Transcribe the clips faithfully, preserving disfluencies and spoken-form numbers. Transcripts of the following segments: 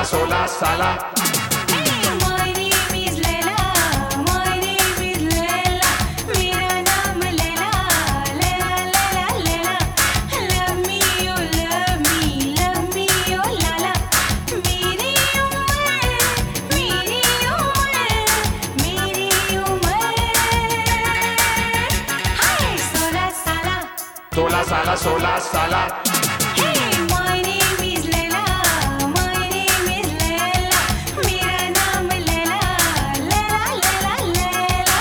साला सोलह साला। My name is Leila, my name is Leila, मेरा नाम Laila, Laila Laila Laila. Love me oh love me, love me oh लाला। मेरी उम्र, मेरी उम्र, मेरी उम्र, हाय सोलह साला। सोलह साला सोलह साला। My name is Leila, my name is Leila, मेरा नाम लैला, लैला लैला लैला।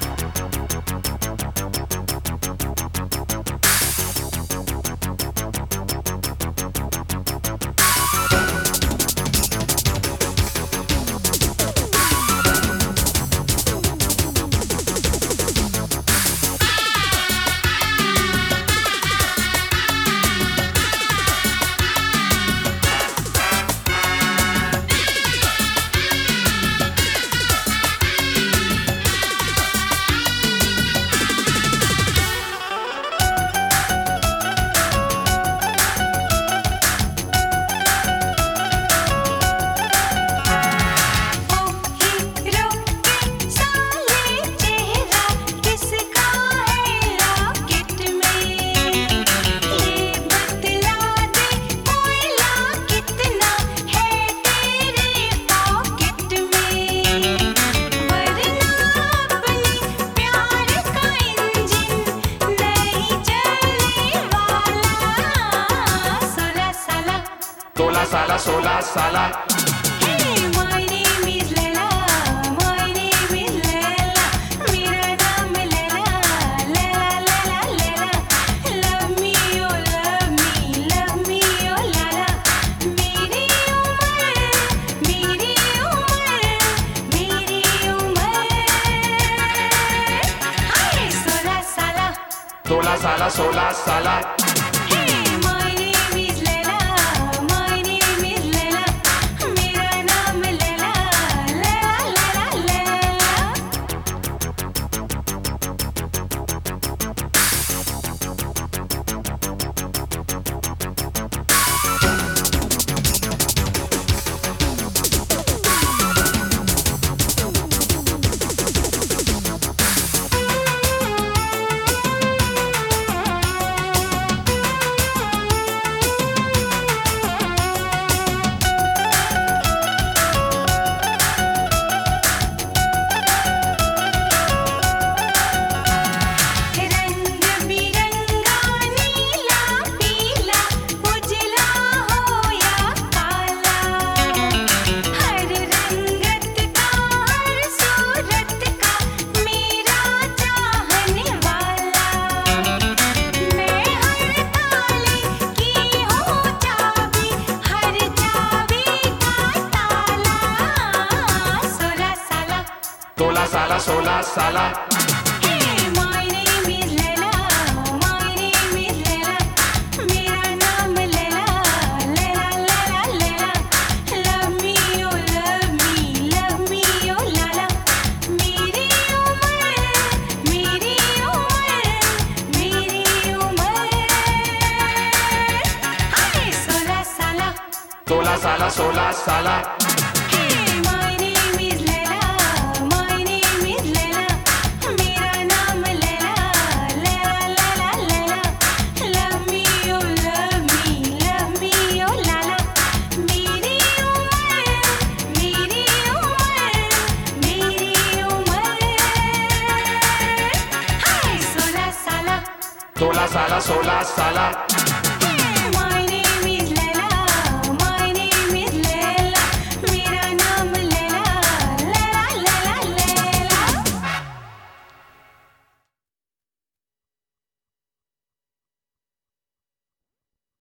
सोलह साला सोलह साला। My name is Leila, my name is Leila, मेरा नाम Laila, Laila Laila Laila. Love me oh love me, love me oh लाला। मेरी उम्र, मेरी उम्र, मेरी उम्र, हाय सोलह साला। सोलह साला सोलह साला। My name is Leila, my name is Leila, मेरा नाम लैला, लैला लैला लैला। रंग बिरंगा नीला पीला, उजला हो या काला, हर रंगत का हर सूरत का मेरा चाहने वाला। मैं हर ताले की हूँ चाबी, हर चाबी का ताला। सोलह साला। सोलह साला सोलह साला। My name is Leila, my name is Leila, मेरा नाम Laila, Laila Laila Laila. Love me oh love me, love me oh लाला। मेरी उम्र, मेरी उम्र, मेरी उम्र, हाय सोलह साला। सोलह साला सोलह साला। My name is Leila, my name is Leila, मेरा नाम Laila, Laila Laila Laila. Love me oh love me, love me oh लाला। मेरी उम्र, मेरी उम्र, मेरी उम्र, हाय सोलह साला। सोलह साला सोलह साला। सोलह साला सोलह साला।